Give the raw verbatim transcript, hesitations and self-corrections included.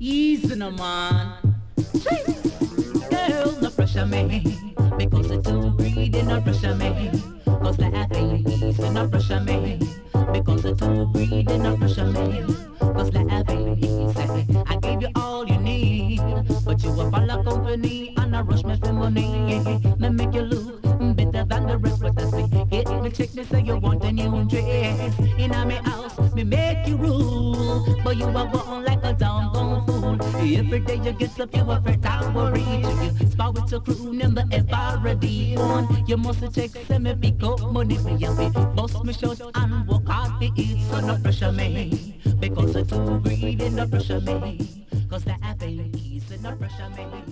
Easy no man. Girl, no pressure me, because it's too greedy, no pressure me. Cause life ain't easy, no pressure me, because it's too greedy, no pressure me. Cause life ain't easy. I gave you all you need, but you were follow company and I rush me for money. Me make you look better than the rest, but that's me. Get me check me say you want a new dress. In a me house, me make you rule, but you are going like a downtown fool. Every day you get up, you afraid I worry. You spar with your crew, never ever ready on. You must check, say me pick up money for you. Bust me short and walk hard to eat, so no pressure me, because it's too greedy, no pressure me. Cause the app ain't easy, no pressure me.